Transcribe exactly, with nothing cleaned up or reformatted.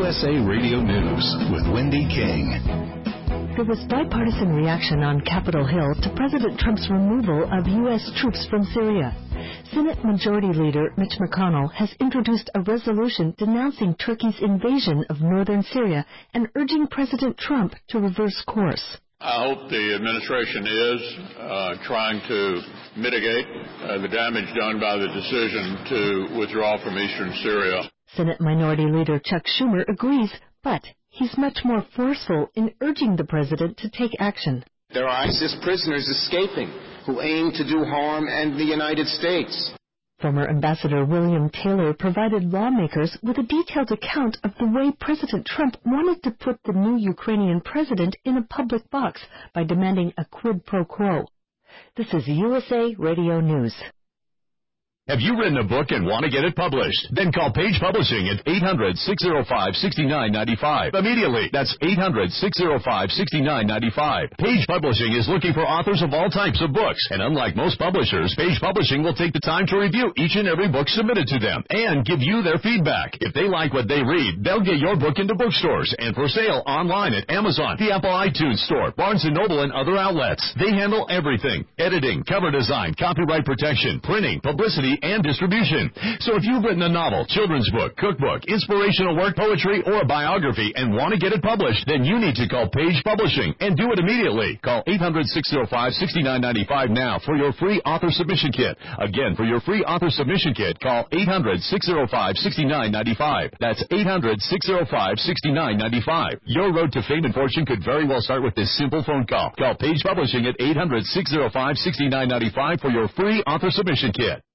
S A Radio News with Wendy King. There was bipartisan reaction on Capitol Hill to President Trump's removal of U S troops from Syria. Senate Majority Leader Mitch McConnell has introduced a resolution denouncing Turkey's invasion of northern Syria and urging President Trump to reverse course. I hope the administration is uh, trying to mitigate uh, the damage done by the decision to withdraw from eastern Syria. Senate Minority Leader Chuck Schumer agrees, but he's much more forceful in urging the president to take action. There are ISIS prisoners escaping who aim to do harm in the United States. Former Ambassador William Taylor provided lawmakers with a detailed account of the way President Trump wanted to put the new Ukrainian president in a public box by demanding a quid pro quo. This is U S A Radio News. Have you written a book and want to get it published? Then call Page Publishing at eight hundred, six oh five, six nine nine five. Immediately. That's eight hundred, six oh five, six nine nine five. Page Publishing is looking for authors of all types of books. And unlike most publishers, Page Publishing will take the time to review each and every book submitted to them and give you their feedback. If they like what they read, they'll get your book into bookstores and for sale online at Amazon, the Apple iTunes Store, Barnes and Noble, and other outlets. They handle everything: editing, cover design, copyright protection, printing, publicity, and distribution. So if you've written a novel, children's book, cookbook, inspirational work, poetry, or a biography and want to get it published, then you need to call Page Publishing and do it immediately. Call eight hundred, six oh five, six nine nine five now for your free author submission kit. Again, for your free author submission kit, call eight hundred, six oh five, six nine nine five. That's eight hundred, six oh five, six nine nine five. Your road to fame and fortune could very well start with this simple phone call. Call Page Publishing at eight hundred, six oh five, six nine nine five for your free author submission kit.